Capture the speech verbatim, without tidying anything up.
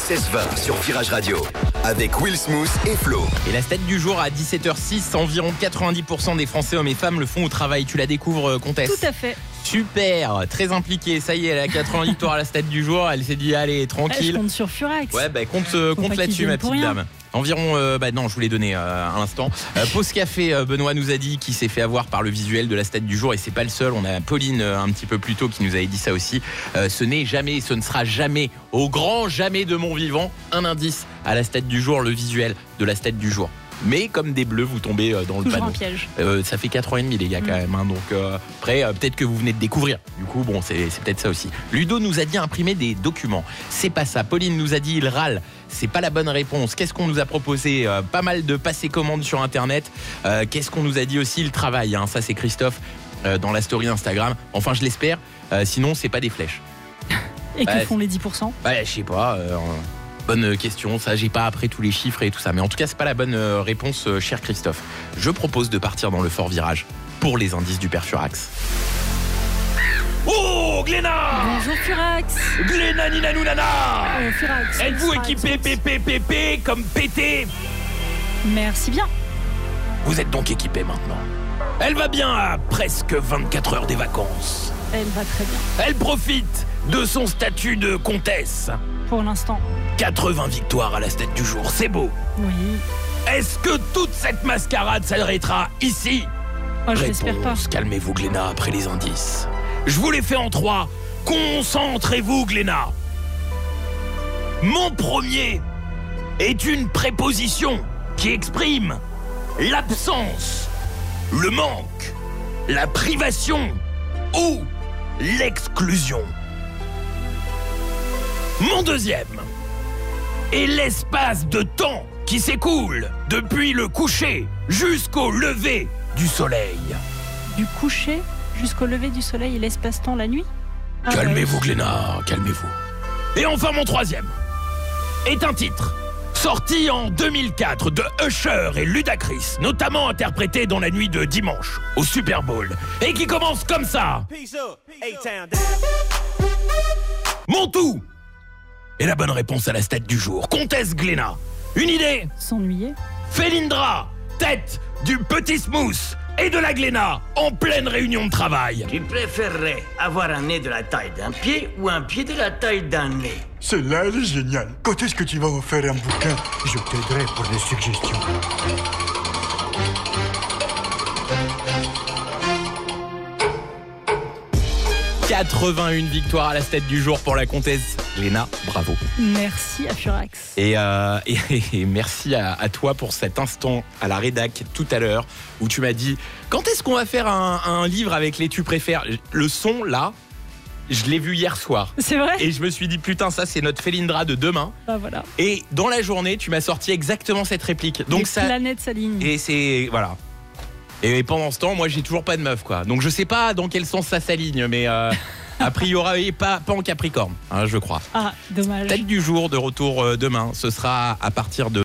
seize vingt sur Virage Radio avec Will Smooth et Flo. Et la stat du jour à dix-sept heures six, environ quatre-vingt-dix pour cent des Français, hommes et femmes, le font au travail. Tu la découvres, Comtesse? Tout à fait. Super, très impliquée. Ça y est, elle a quatre-vingts victoires à la stat du jour. Elle s'est dit, allez, tranquille. Je compte sur Furax. Ouais, bah compte, euh, compte là-dessus, ma petite dame. Environ, euh, bah non, je vous l'ai donné euh, à l'instant. Euh, Pause café, euh, Benoît nous a dit qu'il s'est fait avoir par le visuel de la stat du jour et c'est pas le seul. On a Pauline euh, un petit peu plus tôt qui nous avait dit ça aussi. Euh, ce n'est jamais, ce ne sera jamais, au grand jamais de mon vivant, un indice à la stat du jour, le visuel de la stat du jour. Mais comme des bleus, vous tombez dans le Toujours panneau. un piège. Euh, ça fait quatre ans et demi les gars quand mmh. même. Hein, donc euh, après, euh, peut-être que vous venez de découvrir. Du coup, bon, c'est, c'est peut-être ça aussi. Ludo nous a dit imprimer des documents. C'est pas ça. Pauline nous a dit il râle. C'est pas la bonne réponse. Qu'est-ce qu'on nous a proposé? euh, Pas mal de passer commande sur Internet. Euh, qu'est-ce qu'on nous a dit aussi? Le travail. Hein, ça, c'est Christophe euh, dans la story Instagram. Enfin, je l'espère. Euh, sinon, c'est pas des flèches. Et bah, que font les dix pour cent? Bah, je sais pas. Euh, Bonne question, ça j'ai pas après tous les chiffres et tout ça. Mais en tout cas, c'est pas la bonne réponse, cher Christophe. Je propose de partir dans le fort virage pour les indices du père Furax. Oh, Glénat! Bonjour Furax. Glénat Ninanou Nana! Oh, Furax. Êtes-vous équipé P P P P comme pété? Merci bien. Vous êtes donc équipé maintenant. Elle va bien à presque vingt-quatre heures des vacances. Elle va très bien. Elle profite de son statut de comtesse. Pour l'instant. quatre-vingts victoires à la stat du jour, c'est beau. Oui. Est-ce que toute cette mascarade s'arrêtera ici? Oh, je l'espère pas. Calmez-vous, Glénat, après les indices. Je vous les fais en trois. Concentrez-vous, Glénat. Mon premier est une préposition qui exprime l'absence, le manque, la privation ou l'exclusion. Mon deuxième est l'espace de temps qui s'écoule depuis le coucher jusqu'au lever du soleil. Du coucher jusqu'au lever du soleil et l'espace-temps la nuit? Ah, Calmez-vous, ouais. Glénat, calmez-vous. Et enfin, mon troisième est un titre sorti en deux mille quatre de Usher et Ludacris, notamment interprété dans la nuit de dimanche au Super Bowl, et qui commence comme ça. Mon tout est la bonne réponse à la stat du jour. Comtesse Glénat, une idée? S'ennuyer? Félindra, tête du petit Smooth et de la Glénat en pleine réunion de travail. Tu préférerais avoir un nez de la taille d'un pied ou un pied de la taille d'un nez? Celle-là, elle est géniale. Quand est-ce que tu vas me faire un bouquin? Je t'aiderai pour des suggestions. quatre-vingt-une victoires à la stat du jour pour la comtesse Glénat, bravo. Merci à Furax. Et, euh, et, et merci à, à toi pour cet instant à la rédac tout à l'heure où tu m'as dit quand est-ce qu'on va faire un, un livre avec les tu préfères? Le son là, je l'ai vu hier soir. C'est vrai? Et je me suis dit putain, ça c'est notre Félindra de demain. Ah voilà. Et dans la journée, tu m'as sorti exactement cette réplique. Donc les ça planètes s'alignent. Et c'est voilà. Et pendant ce temps, moi j'ai toujours pas de meuf quoi. Donc je sais pas dans quel sens ça s'aligne, mais euh, a priori pas, pas en Capricorne, hein, je crois. Ah, dommage. Tête du jour de retour demain, ce sera à partir de